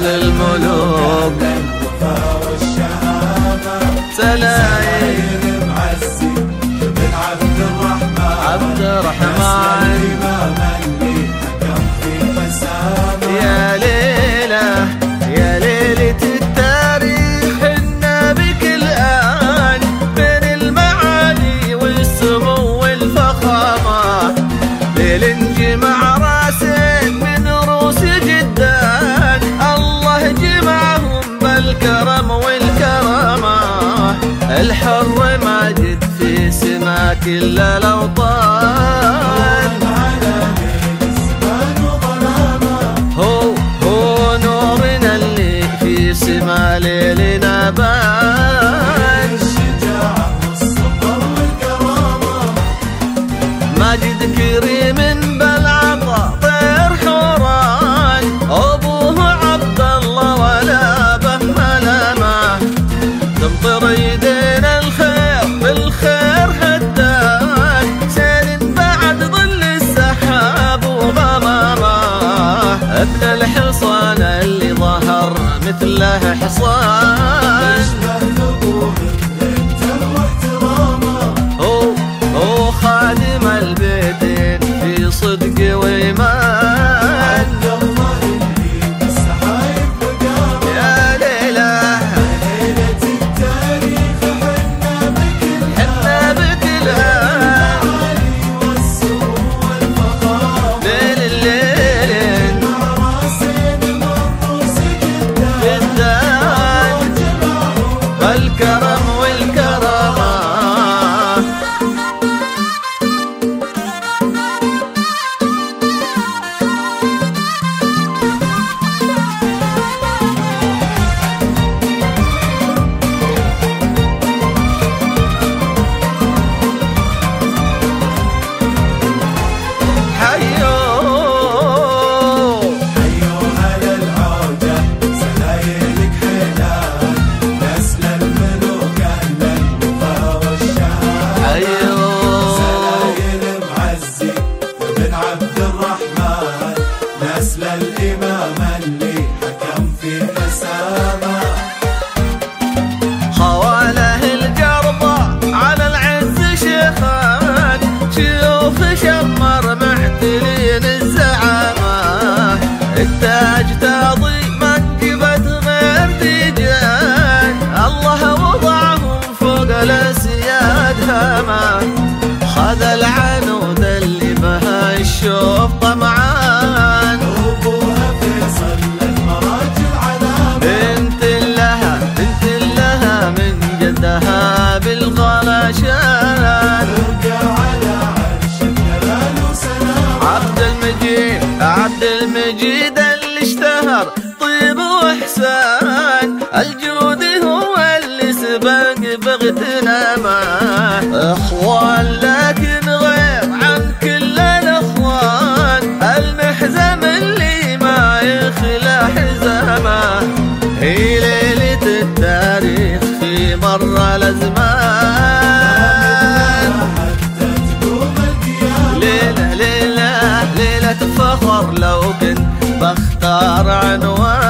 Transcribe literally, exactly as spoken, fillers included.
نسل الملوك سلايل معزي بن عبد الرحمن عبد الرحمن يا ليلة يا ليلة التاريخ إنا بك الآن بين المعالي والسمو والفخامة، ليل جمع راسين من روس جدان، الله جمعهم بالكرم والكرامة، الحر ماجد في سما كل الأوطان، هو هو نورنا اللي في سما ليلنا بان، الشجاعة والصبر والكرامة، ماجد كريم بالعطا طير حوران، أبوه عبد الله ولا به ملامة، تمطر يدينا الخير بالخير هدان، سير بعد ظل السحاب وغمامه، ابن الحصان اللي ظهر مثله حصان، هو هو خادم البيتين في صدق وإيمان، يا ليلة ليلة التاريخ حنا بك حنا بك الآن، والسمو والفخامة، ليل الليل مع راسين مرروس جدان، والكرم والكرامة، نسل الإمام اللي حكم في حسابه، خواله الجربة على العز شيخان، شيوخ شمر معتلين الزعامة، التاج تاضي منقبة غير تيجان، الله وضعهم فوق الأسياد هامة، خذ العنود اللي بها الشوف طمعان، أبوها فيصل للمراجل علامة، بنت لها بنت لها من جدها بالغلاشان، ترقى على عرش الجلال وسلام، عبد المجيد عبد المجيد اللي اشتهر طيب واحسان، الجود هو اللي سبق بغتنا معاه، اخوان لكن غير عن كل الاخوان، المحزم اللي ما يخلى حزامه، هي ليلة التاريخ في مر الازمان، حتى تقوم القيامة، ليلة ليلة ليلة فخر لو كنت بختار عنوان.